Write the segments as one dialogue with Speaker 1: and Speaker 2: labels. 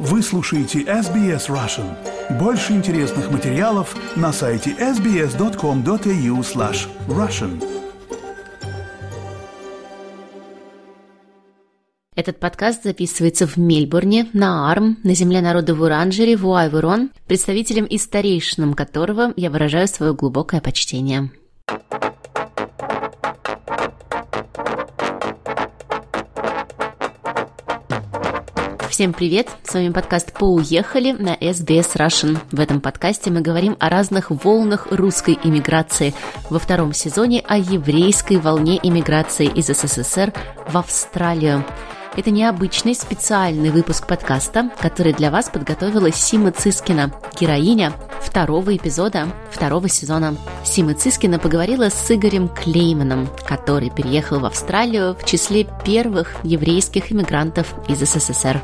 Speaker 1: Вы слушаете SBS Russian. Больше интересных материалов на сайте sbs.com.au/russian.
Speaker 2: Этот подкаст записывается в Мельбурне, на Арм, на земле народа Вурранджери, в Уайворон, представителем и старейшинам которого я выражаю свое глубокое почтение. Всем привет! С вами подкаст «Поуехали» на SBS Russian. В этом подкасте мы говорим о разных волнах русской иммиграции. Во втором сезоне о еврейской волне иммиграции из СССР в Австралию. Это необычный специальный выпуск подкаста, который для вас подготовила Сима Цискина, героиня второго эпизода второго сезона. Сима Цискина поговорила с Игорем Клейманом, который переехал в Австралию в числе первых еврейских иммигрантов из СССР.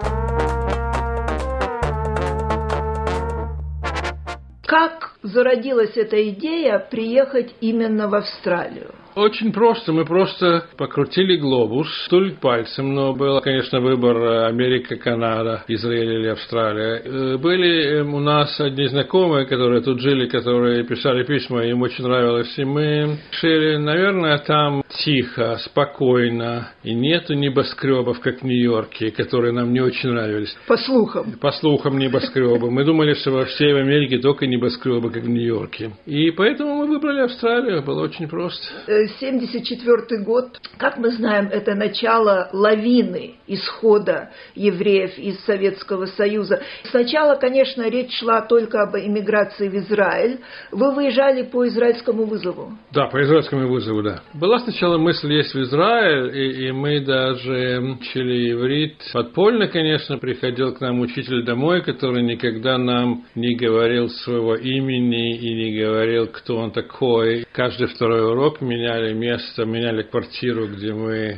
Speaker 3: Как зародилась эта идея приехать именно в Австралию?
Speaker 4: Очень просто. Мы просто покрутили глобус, стуль пальцем, но был, конечно, выбор Америка, Канада, Израиль или Австралия. Были у нас одни знакомые, которые тут жили, которые писали письма, им очень нравилось. И мы решили, наверное, там тихо, спокойно, и нету небоскребов, как в Нью-Йорке, которые нам не очень нравились.
Speaker 3: По слухам.
Speaker 4: По слухам небоскребы. Мы думали, что во всей Америке только небоскребы, как в Нью-Йорке. И поэтому мы выбрали Австралию. Было очень просто.
Speaker 3: 1974 год, как мы знаем, это начало лавины исхода евреев из Советского Союза. Сначала, конечно, речь шла только об эмиграции в Израиль. Вы выезжали по израильскому вызову?
Speaker 4: Да, по израильскому вызову, да. Была сначала мысль есть в Израиль, и мы даже учили иврит. Подпольно, конечно, приходил к нам учитель домой, который никогда нам не говорил своего имени и не говорил, кто он такой. Каждый второй урок меняли место, меняли квартиру, где мы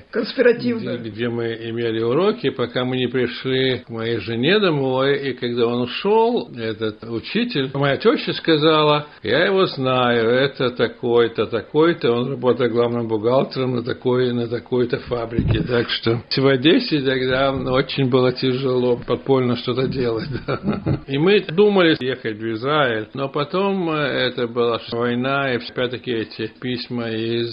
Speaker 4: имели уроки, пока мы не пришли к моей жене домой. И когда он ушел, этот учитель, моя теща сказала: я его знаю, это такой-то, такой-то, он работает главным бухгалтером на такой-то фабрике. Так что в Одессе тогда очень было тяжело подпольно что-то делать. Да. И мы думали ехать в Израиль, но потом это была война, и опять-таки эти письма из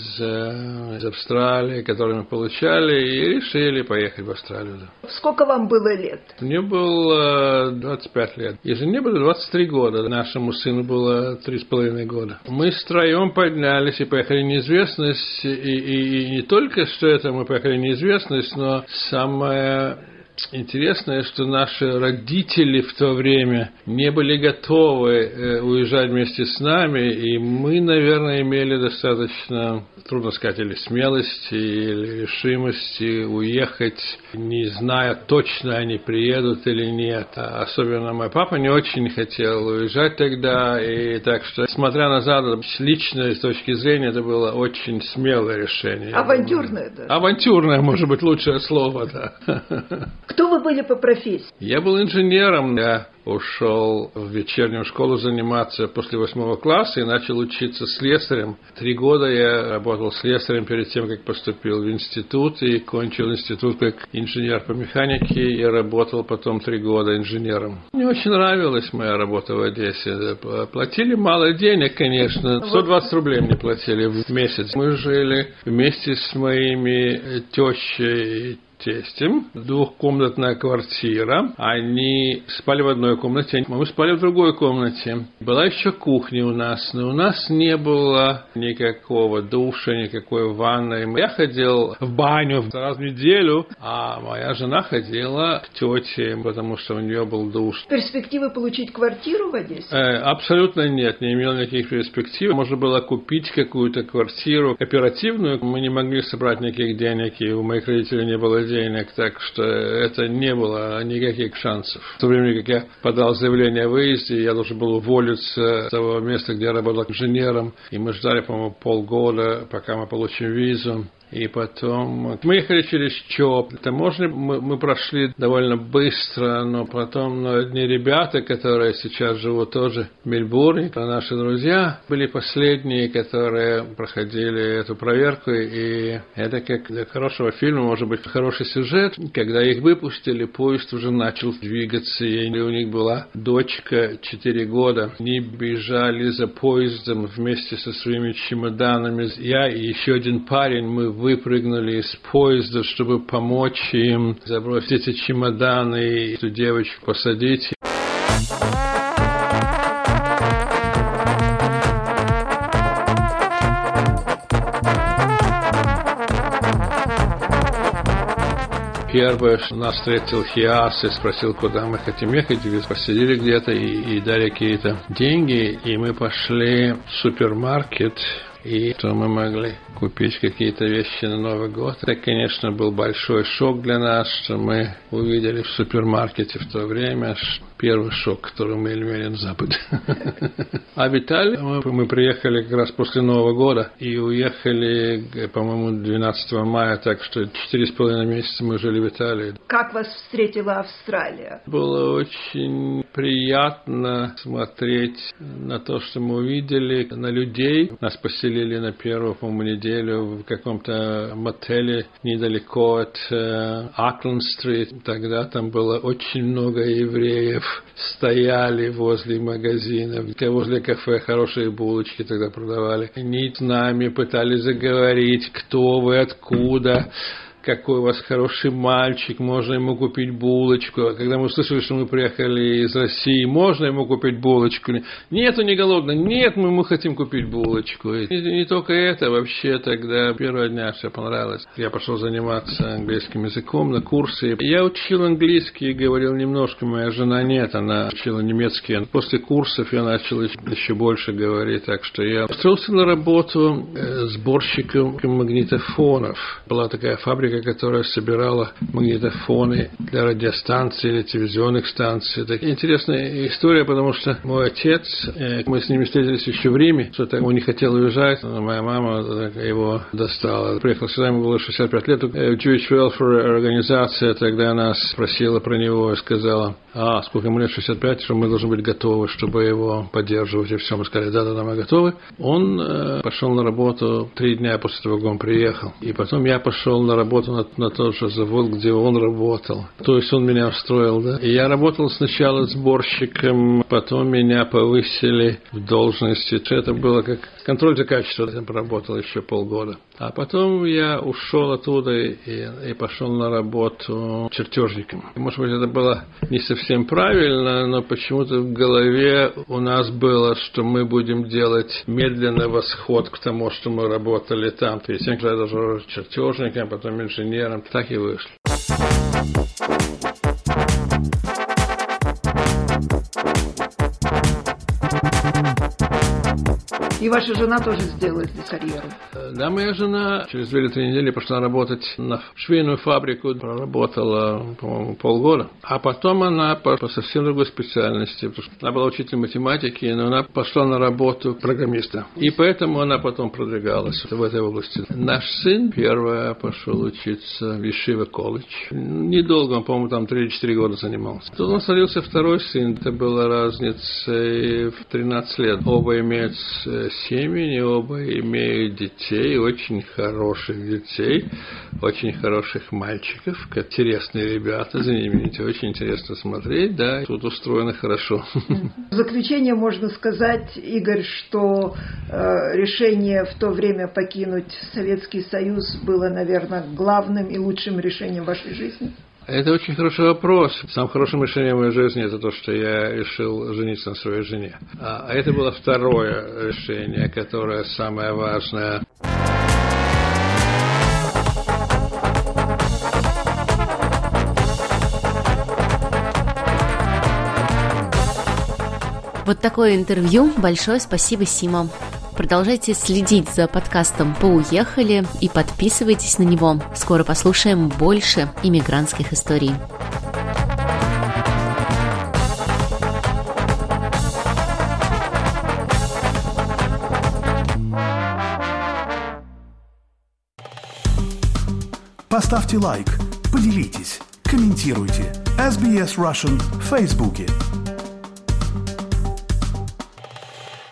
Speaker 4: Австралии, которые мы получали, и решили поехать в Австралию. Да.
Speaker 3: Сколько вам было лет?
Speaker 4: Мне было 25 лет. И жене было 23 года. Нашему сыну было 3,5 года. Мы втроем поднялись и поехали в неизвестность. И не только, что это мы поехали в неизвестность, но самое интересное, что наши родители в то время не были готовы уезжать вместе с нами, и мы, наверное, имели достаточно, трудно сказать, или смелости, или решимости уехать, не зная точно, они приедут или нет. Особенно мой папа не очень хотел уезжать тогда, и так что, смотря назад, лично, с точки зрения, это было очень смелое решение.
Speaker 3: Авантюрное, да?
Speaker 4: Авантюрное, может быть, лучшее слово, да.
Speaker 3: Кто вы были по профессии?
Speaker 4: Я был инженером. Я ушел в вечернюю школу заниматься после 8 класса и начал учиться слесарем. 3 года я работал слесарем перед тем, как поступил в институт, и кончил институт как инженер по механике, и работал потом 3 года инженером. Мне очень нравилась моя работа в Одессе. Платили мало денег, конечно. 120 рублей мне платили в месяц. Мы жили вместе с моими тещей и тестем, 2-комнатная квартира. Они спали в одной комнате, мы спали в другой комнате. Была еще кухня у нас, но у нас не было никакого душа, никакой ванной. Я ходил в баню раз в неделю, а моя жена ходила к тете, потому что у нее был душ.
Speaker 3: Перспективы получить квартиру в Одессе?
Speaker 4: Абсолютно нет, не имел никаких перспектив. Можно было купить какую-то квартиру оперативную. Мы не могли собрать никаких денег, и у моих родителей не было денег, так что это не было никаких шансов. В то время, как я подал заявление о выезде, я должен был уволиться с того места, где я работал инженером, и мы ждали, по-моему, полгода, пока мы получим визу. И потом мы ехали через ЧОП. Таможню мы прошли довольно быстро, но потом одни ребята, которые сейчас живут тоже в Мельбурне, наши друзья, были последние, которые проходили эту проверку. И это как для хорошего фильма, может быть, хороший сюжет. Когда их выпустили, поезд уже начал двигаться, и у них была дочка 4 года. Они бежали за поездом вместе со своими чемоданами. Я и еще один парень, мы выпрыгнули из поезда, чтобы помочь им забросить эти чемоданы и эту девочку посадить. Первое, что нас встретил Хиас и спросил, куда мы хотим ехать. И посидели где-то и дали какие-то деньги. И мы пошли в супермаркет. И что мы могли купить какие-то вещи на Новый год. Это, конечно, был большой шок для нас, что мы увидели в супермаркете в то время. Первый шок, который мы имели на Западе. А в Италию мы приехали как раз после Нового года и уехали, по-моему, 12 мая, так что 4,5 месяца мы жили в Италии.
Speaker 3: Как вас встретила Австралия?
Speaker 4: Было очень приятно смотреть на то, что мы увидели, на людей. Нас поселили на первую, по-моему, неделю в каком-то мотеле недалеко от Акленд-стрит. Тогда там было очень много евреев. Стояли возле магазинов, возле кафе, хорошие булочки тогда продавали. Они с нами пытались заговорить, кто вы, откуда, какой у вас хороший мальчик, можно ему купить булочку. А когда мы услышали, что мы приехали из России, можно ему купить булочку? Нет, он не голодный. Нет, мы хотим купить булочку. И не только это, вообще тогда первого дня все понравилось. Я пошел заниматься английским языком на курсы. Я учил английский и говорил немножко, моя жена нет, она учила немецкий. После курсов я начал еще больше говорить, так что я устроился на работу сборщиком магнитофонов. Была такая фабрика, которая собирала магнитофоны для радиостанций или телевизионных станций. Так интересная история, потому что мой отец, мы с ними встретились еще в Риме, что-то он не хотел уезжать, но моя мама его достала. Приехал сюда, ему было 65 лет. Jewish Welfare организация тогда нас спросила про него и сказала, сколько ему лет, 65, что мы должны быть готовы, чтобы его поддерживать. И все, мы сказали, да, мы готовы. Он пошел на работу 3 дня после того, как он приехал. И потом я пошел на работу на тот же завод, где он работал. То есть он меня устроил, да. И я работал сначала сборщиком, потом меня повысили в должности. Это было как контроль за качеством. Я поработал еще полгода. А потом я ушел оттуда и пошел на работу чертежником. Может быть, это было не совсем правильно, но почему-то в голове у нас было, что мы будем делать медленный восход к тому, что мы работали там. Перед тем, когда я даже чертежником, потом инженером. Так и вышло.
Speaker 3: И ваша жена тоже сделала здесь карьеру?
Speaker 4: Да, моя жена через 2 или 3 недели пошла работать на швейную фабрику, проработала, по-моему, полгода. А потом она по совсем другой специальности. Она была учителем математики, но она пошла на работу программиста. И поэтому она потом продвигалась в этой области. Наш сын первый пошел учиться в Ешива колледж. Недолго, он, по-моему, там 3-4 года занимался. Тут у нас родился второй сын. Это была разница в 13 лет. Оба имеют семьи, оба имеют детей, очень хороших детей, очень хороших мальчиков, интересные ребята, за ними очень интересно смотреть, да, тут устроено хорошо.
Speaker 3: В заключение можно сказать, Игорь, что решение в то время покинуть Советский Союз было, наверное, главным и лучшим решением вашей жизни?
Speaker 4: Это очень хороший вопрос. Самым хорошим решением в моей жизни это то, что я решил жениться на своей жене. А это было второе решение, которое самое важное.
Speaker 2: Вот такое интервью. Большое спасибо, Сима. Продолжайте следить за подкастом «Поуехали» и подписывайтесь на него. Скоро послушаем больше иммигрантских историй.
Speaker 1: Поставьте лайк, поделитесь, комментируйте. SBS Russian в Фейсбуке.